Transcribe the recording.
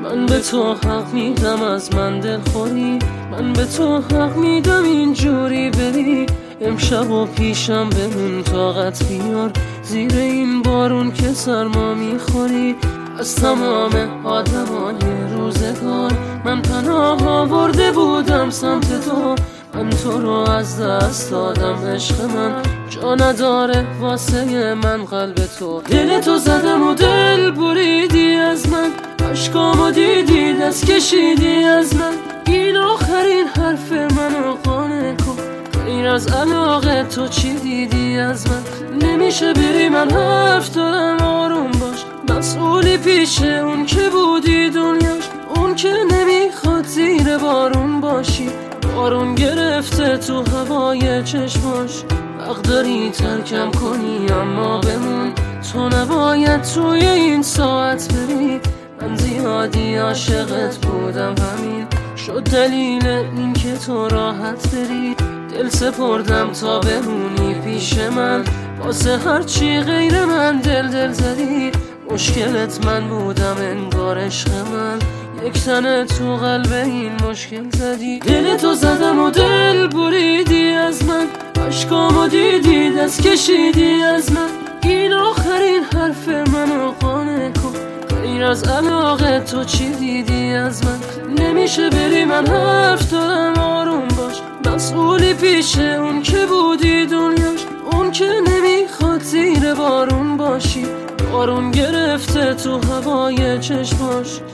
من به تو حق میدم از من دلخوری، من به تو حق میدم اینجوری بری. امشب و پیشم بمون طاقت بیار، زیر این بارون که سرما میخوری. از تمام آدمای روزگار من پناه آورده بودم سمت تو، من تو رو از دست دادم. عشق من جا نداره واسه من قلب تو. دل تو زدم و دل بریدی از من، عشقامو دیدی دست کشیدی از من. این آخرین حرف منو قانع کن، غیر از علاقه تو چی دیدی از من؟ نمیشه بری، من حرف دارم آروم باش. مسئولی پیش اون که بودی دنیاش، اون که نمیخواد زیر بارون باشی. بارون گرفته تو هوای چشماش، حق داری ترکم کنی اما بمون. تو نباید توی این ساعت بری، من زیادی عاشقت بودم، همین شد دلیل این که تو راحت بری. دل سپردم تا بمونی پیش من، واسه هرچی غیر من دل زدی. مشکلت من بودم انگار عشق من، یک تنه تو قلب این مشکل زدی. دل تو زدم و دل بریدی از من، عشقامو دیدی دست کشیدی از من. این آخرین حرف منو قانع کن، غیر از علاقه تو چی دیدی از من؟ نمیشه بری، من حرف دارم آروم باش. مسئولی پیش اون که بودی دنیاش، اون که نمیخواد زیر بارون باشی. بارون گرفته تو هوای چشماش.